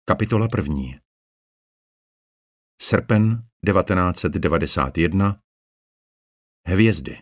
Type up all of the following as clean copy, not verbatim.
Kapitola 1. Srpen 1991. Hvězdy.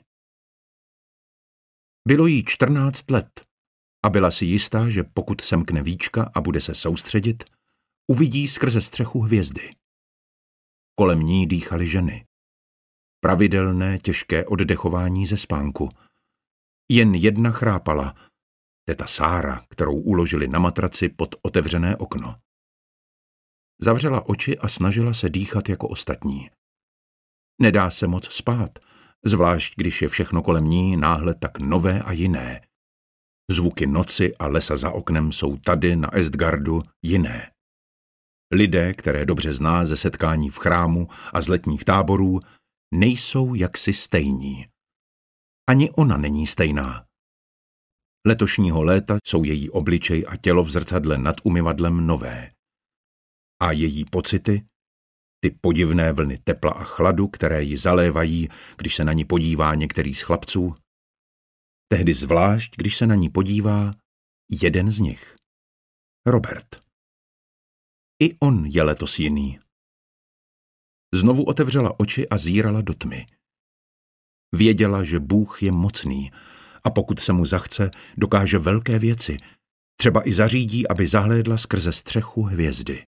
Bylo jí 14 let a byla si jistá, že pokud semkne víčka a bude se soustředit, uvidí skrze střechu hvězdy. Kolem ní dýchaly ženy. Pravidelné těžké oddechování ze spánku. Jen jedna chrápala, teta Sára, kterou uložili na matraci pod otevřené okno. Zavřela oči a snažila se dýchat jako ostatní. Nedá se moc spát, zvlášť když je všechno kolem ní náhle tak nové a jiné. Zvuky noci a lesa za oknem jsou tady na Estgardu jiné. Lidé, které dobře zná ze setkání v chrámu a z letních táborů, nejsou jaksi stejní. Ani ona není stejná. Letošního léta jsou její obličej a tělo v zrcadle nad umyvadlem nové. A její pocity, ty podivné vlny tepla a chladu, které ji zalévají, když se na ní podívá některý z chlapců, tehdy zvlášť, když se na ní podívá jeden z nich. Robert. I on je letos jiný. Znovu otevřela oči a zírala do tmy. Věděla, že Bůh je mocný a pokud se mu zachce, dokáže velké věci, třeba i zařídí, aby zahlédla skrze střechu hvězdy.